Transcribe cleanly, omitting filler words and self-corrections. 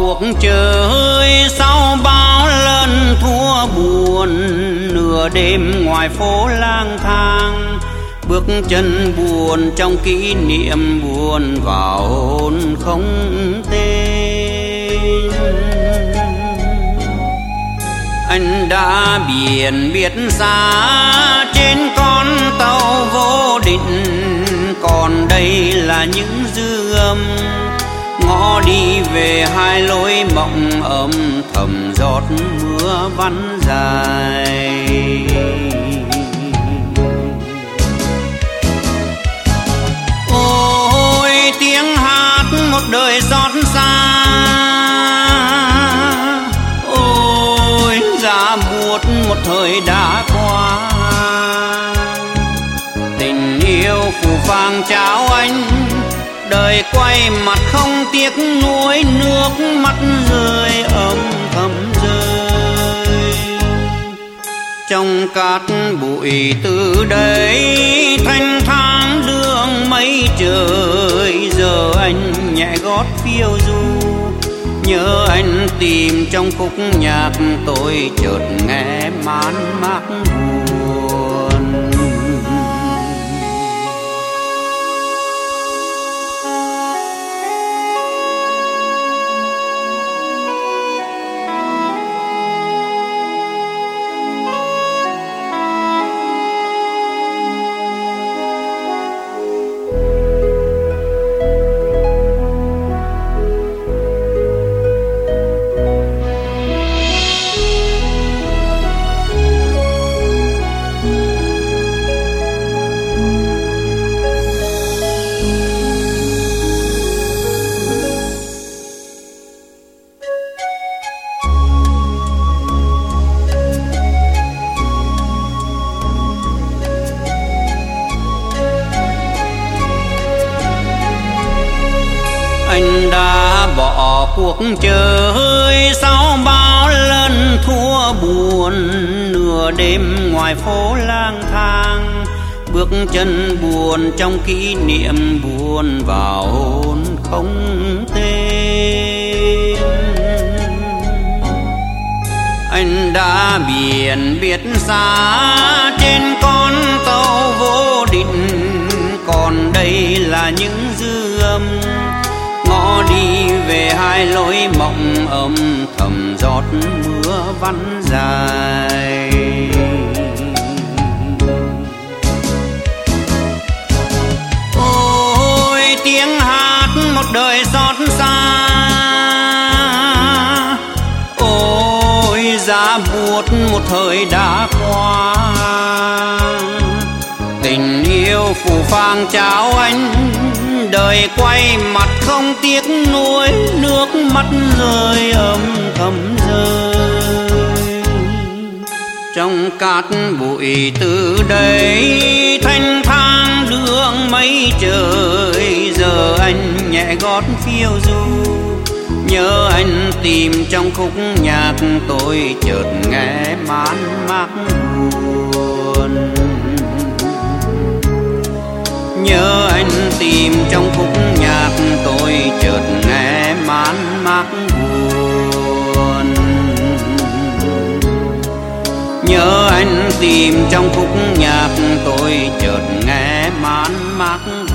cuộc chơi sau bao lần thua buồn, nửa đêm ngoài phố lang thang, bước chân buồn trong kỷ niệm buồn vào hôn không tên. Anh đã biển biết xa trên con tàu vô định, còn đây là những dư âm ngõ đi về hai lối mộng âm thầm giọt mưa vắn dài. Ôi tiếng hát một đời xót xa, ôi giá buốt một thời đã qua. Tình yêu phù phàng trao anh, đời quay mặt không tiếc nuối, nước mắt rơi âm thầm rơi. Trong cát bụi từ đây thanh thang đường mây trời, giờ anh nhẹ gót phiêu du, nhớ anh tìm trong khúc nhạc tôi chợt nghe man mác buồn. Anh đã bỏ cuộc chơi sau bao lần thua buồn, nửa đêm ngoài phố lang thang, bước chân buồn trong kỷ niệm buồn vào hôn không tên. Anh đã biển biết xa trên con tàu vô định, còn đây là những dư âm ngõ đi về hai lối mộng âm thầm giọt mưa vắn dài. Ôi tiếng hát một đời xót xa, ôi giá buốt một thời đã qua. Tình yêu phù phàng trao anh, đời quay mặt không tiếc nuối, nước mắt rơi âm thầm rơi. Trong cát bụi từ đây thanh thang đường mây trời, giờ anh nhẹ gót phiêu du, nhớ anh tìm trong khúc nhạc tôi chợt nghe man mác buồn. Nhớ anh tìm trong khúc nhạc tôi chợt nghe man mác buồn. Nhớ anh tìm trong khúc nhạc tôi chợt nghe man mác buồn.